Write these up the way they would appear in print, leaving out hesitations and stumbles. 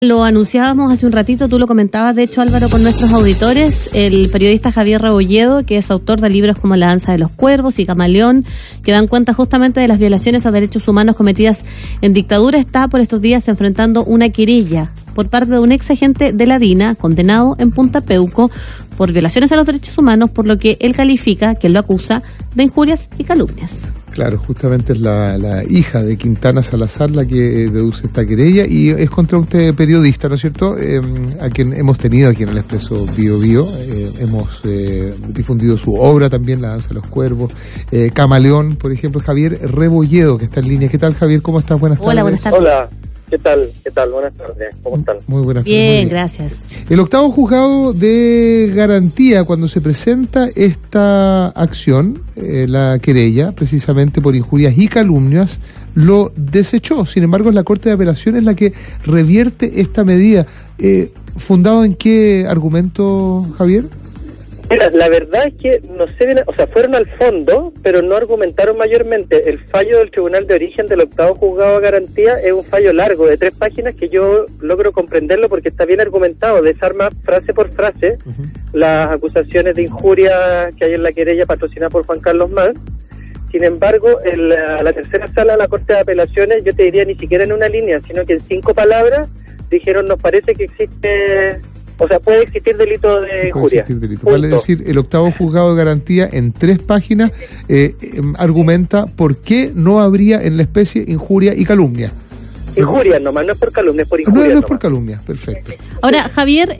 Lo anunciábamos hace un ratito, tú lo comentabas, de hecho, Álvaro, con nuestros auditores, el periodista Javier Rebolledo, que es autor de libros como La danza de los cuervos y Camaleón, que dan cuenta justamente de las violaciones a derechos humanos cometidas en dictadura, está por estos días enfrentando una querella por parte de un ex agente de la DINA, condenado en Punta Peuco por violaciones a los derechos humanos, por lo que él califica, que él lo acusa, de injurias y calumnias. Claro, justamente es la hija de Quintana Salazar la que deduce esta querella y es contra un periodista, ¿no es cierto?, a quien hemos tenido aquí en el Expreso Bío Bío. Hemos difundido su obra también, La danza de los cuervos, Camaleón, por ejemplo. Javier Rebolledo, que está en línea. ¿Qué tal, Javier? ¿Cómo estás? Buenas tardes. Hola, buenas tardes. Hola. ¿Qué tal? Buenas tardes. ¿Cómo están? Muy buenas tardes. Bien, gracias. El octavo juzgado de garantía, cuando se presenta esta acción, la querella, precisamente por injurias y calumnias, lo desechó. Sin embargo, es la Corte de Apelaciones la que revierte esta medida. ¿Fundado en qué argumento, Javier? Mira, la verdad es que no sé bien, o sea, fueron al fondo, pero no argumentaron mayormente. El fallo del Tribunal de Origen del octavo juzgado de garantía es un fallo largo de 3 páginas que yo logro comprenderlo porque está bien argumentado, desarma frase por frase las acusaciones de injuria que hay en la querella patrocinada por Juan Carlos Manz. Sin embargo, a la tercera sala de la Corte de Apelaciones, yo te diría ni siquiera en una línea, sino que en 5 palabras dijeron, nos parece que existe... O sea, puede existir delito de injuria. Vale decir, el octavo juzgado de garantía en 3 páginas argumenta por qué no habría en la especie injuria y calumnia. Injuria nomás, no es por calumnia, es por injuria. No es por calumnia, perfecto. Ahora, Javier,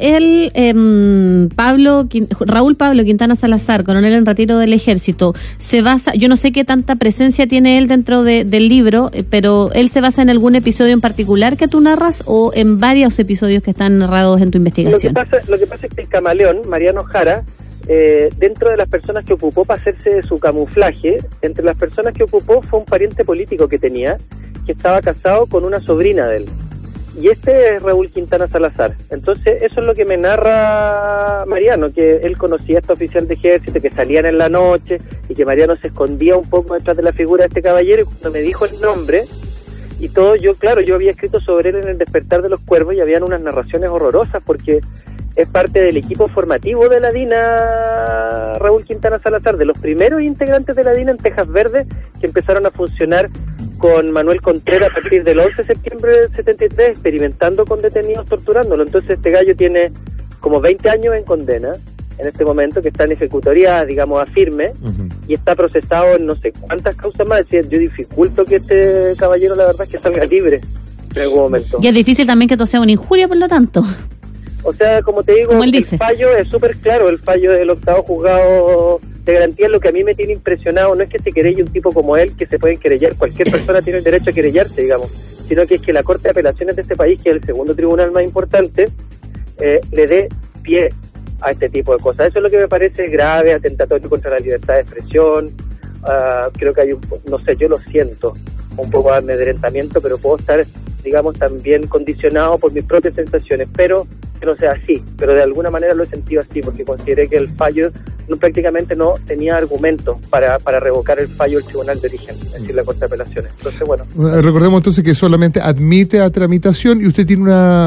Raúl Pablo Quintana Salazar, coronel en retiro del Ejército, se basa, yo no sé qué tanta presencia tiene él dentro del libro, pero ¿él se basa en algún episodio en particular que tú narras o en varios episodios que están narrados en tu investigación? Lo que pasa es que el camaleón, Mariano Jara, dentro de las personas que ocupó para hacerse de su camuflaje, entre las personas que ocupó fue un pariente político que tenía, que estaba casado con una sobrina de él. Y este es Raúl Quintana Salazar. Entonces, eso es lo que me narra Mariano, que él conocía a este oficial de ejército, que salían en la noche, y que Mariano se escondía un poco detrás de la figura de este caballero, y cuando me dijo el nombre, y todo, yo había escrito sobre él en El despertar de los cuervos, y habían unas narraciones horrorosas, porque es parte del equipo formativo de la DINA, Raúl Quintana Salazar, de los primeros integrantes de la DINA en Tejas Verde, que empezaron a funcionar con Manuel Contreras a partir del 11 de septiembre del 73, experimentando con detenidos, torturándolo. Entonces este gallo tiene como 20 años en condena, en este momento, que está en ejecutoria, digamos, a firme, y está procesado en no sé cuántas causas más. Es decir, yo dificulto que este caballero, la verdad, es que salga libre en algún momento. Y es difícil también que esto sea una injuria, por lo tanto. O sea, como te digo, el fallo es súper claro, el fallo del octavo juzgado de garantía. Lo que a mí me tiene impresionado no es que se querelle un tipo como él, que se pueden querellar, cualquier persona tiene el derecho a querellarse, digamos, sino que es que la Corte de Apelaciones de este país, que es el segundo tribunal más importante, le dé pie a este tipo de cosas. Eso es lo que me parece grave, atentatorio contra la libertad de expresión. Creo que hay no sé, yo lo siento, un poco de amedrentamiento, pero puedo estar, digamos, también condicionado por mis propias sensaciones, pero que no sea así, pero de alguna manera lo he sentido así, porque consideré que el fallo prácticamente no tenía argumentos para revocar el fallo del Tribunal de Origen, es decir, la Corte de Apelaciones. Entonces, bueno. Recordemos entonces que solamente admite a tramitación y usted tiene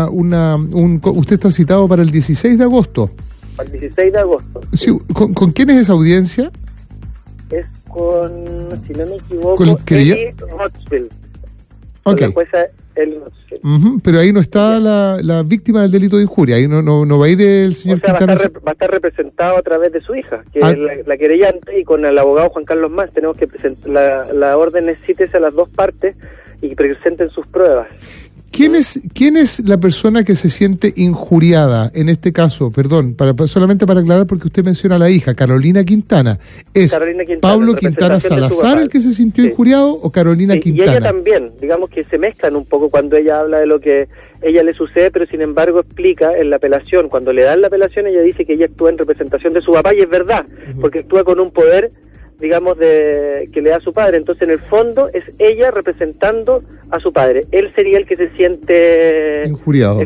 usted está citado para el 16 de agosto. Para el 16 de agosto. Sí. ¿Con quién es esa audiencia? Es con, si no me equivoco, ¿Con Eli Rothschild. Okay. Con la jueza Eli Rothschild. Pero ahí no está la víctima del delito de injuria, ahí no va a ir el señor Quintana. Va a estar representado a través de su hija, que es la querellante, y con el abogado Juan Carlos Manz tenemos que presentar, la orden es cítese a las 2 partes y presenten sus pruebas. ¿Quién es la persona que se siente injuriada en este caso? Perdón, solamente para aclarar, porque usted menciona a la hija, Carolina Quintana. ¿Es Carolina Quintana, Pablo Quintana Salazar el que se sintió injuriado o Carolina Quintana? Y ella también, digamos que se mezclan un poco cuando ella habla de lo que ella le sucede, pero sin embargo explica en la apelación, cuando le dan la apelación, ella dice que ella actúa en representación de su papá, y es verdad, porque actúa con un poder, digamos, que le da a su padre. Entonces, en el fondo, es ella representando a su padre. Él sería el que se siente injuriado.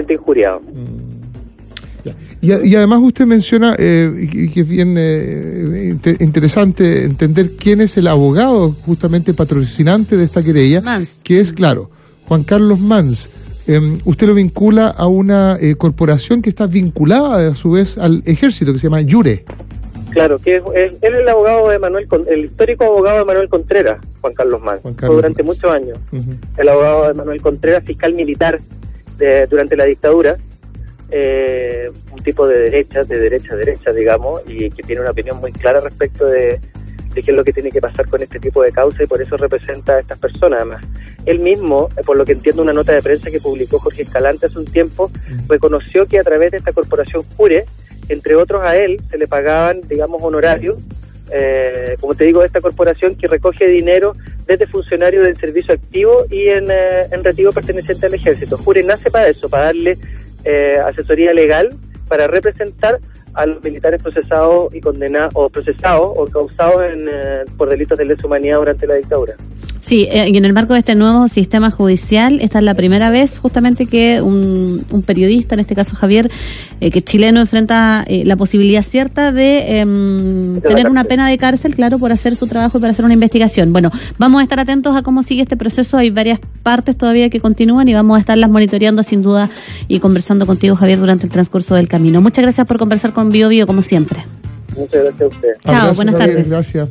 Y además usted menciona, y que es bien interesante entender quién es el abogado justamente patrocinante de esta querella, Manz. Que es, claro, Juan Carlos Manz. usted lo vincula a una corporación que está vinculada a su vez al ejército, que se llama Yure. Claro, que él es el abogado de el histórico abogado de Manuel Contreras, Juan Carlos Mann. Fue durante muchos años. El abogado de Manuel Contreras, fiscal militar durante la dictadura, un tipo de derecha, digamos, y que tiene una opinión muy clara respecto de qué es lo que tiene que pasar con este tipo de causa, y por eso representa a estas personas. Además, él mismo, por lo que entiendo, una nota de prensa que publicó Jorge Escalante hace un tiempo, reconoció que a través de esta corporación Jure, entre otros a él, se le pagaban, digamos, honorarios, como te digo, de esta corporación que recoge dinero desde funcionarios del servicio activo y en retiro perteneciente al ejército. Jure nace para eso, para darle asesoría legal, para representar a los militares procesados y condenados, o procesados o causados por delitos de lesa humanidad durante la dictadura. Sí, y en el marco de este nuevo sistema judicial, esta es la primera vez justamente que un periodista, en este caso Javier, que es chileno, enfrenta la posibilidad cierta de tener una pena de cárcel, claro, por hacer su trabajo y para hacer una investigación. Bueno, vamos a estar atentos a cómo sigue este proceso. Hay varias partes todavía que continúan y vamos a estarlas monitoreando sin duda y conversando contigo, Javier, durante el transcurso del camino. Muchas gracias por conversar con Bio Bio, como siempre. Muchas gracias a usted. Chao, buenas tardes. Gracias.